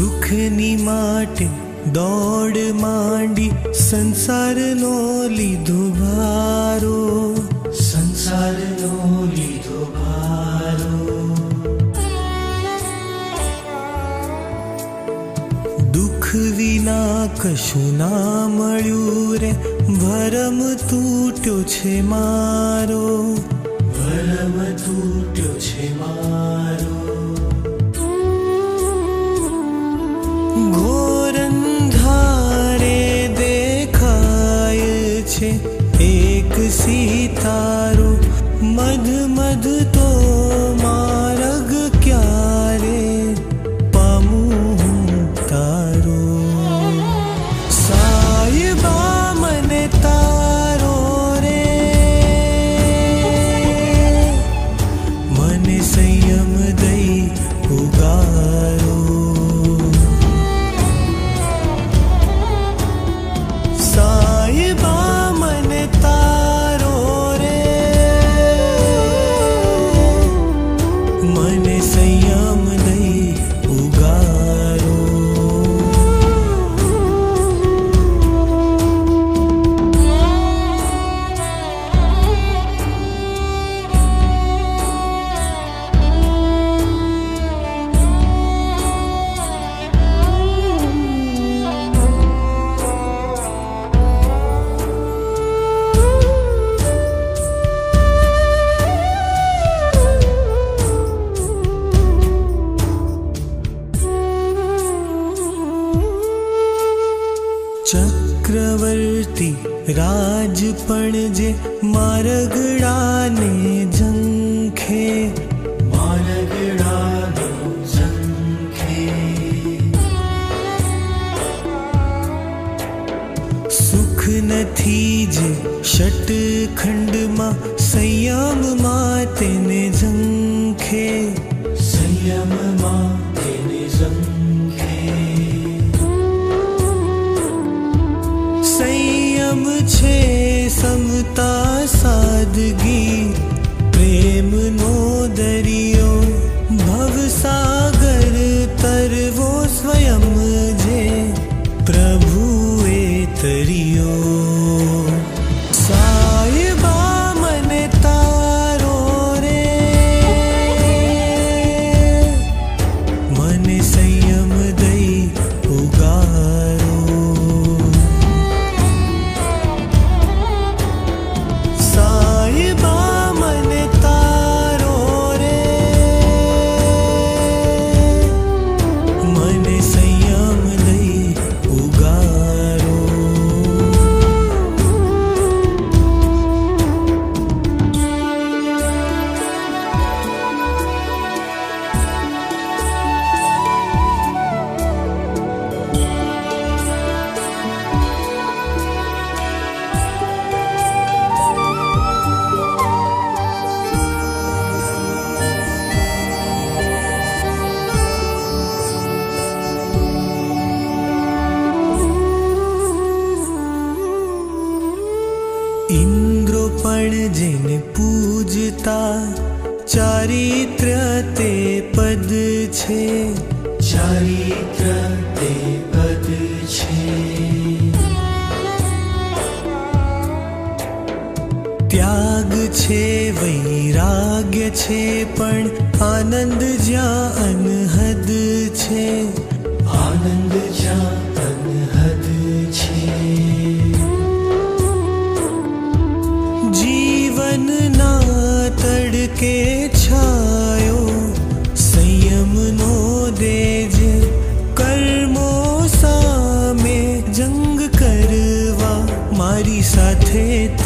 સુખની માટે દોડ માંડી, સંસારનો લીધો ભારો, સંસારનો લીધો ભારો. દુઃખ વિના કશું ના મળ્યું રે, ભરમ તૂટ્યો છે મારો, ભરમ તૂટ્યો છે મારો. ઘોર અંધારે દેખાય છે એક સિતારો, મધ મધ તો માર્ગ ક્યારે પામું તારો. સાયબા મને તારો રે, મને સંયમ દઈ ઉગારો. સાયબા મને તારો રે, મને સંયમ દઈ ઉગારો. ચક્રવર્તી રાજ પણ જે મારગડાને ઝંખે, મારગડાને ઝંખે. સુખ નથી જે ષટખંડમાં, સંયમમાં તેને ઝંખે, સંયમમાં તેને ઝંખે. સંયમ છે સમતા સાદગી, પ્રેમનો દરિયો ભવસાગર તરવો, સ્વયં જે પ્રભુએ તર્યો. સાયબા મને તારો રે, મને સંયમ દઈ ઉગારો. સાયબા મને તારો રે, મને સંયમ દઈ ઉગારો. ઇન્દ્રો પણ જેને પૂજતા, ચારિત્ર્ય તે પદ છે, ચારિત્ર્ય તે પદ છે. ત્યાગ છે વૈરાગ્ય છે, પણ આનંદ જ્યાં અનહદ છે, આનંદ જ્યાં અનહદ છે. જીવનના તડકે છાયો સંયમનો દેજે, કર્મો સામે જંગ કરવા મારી સાથે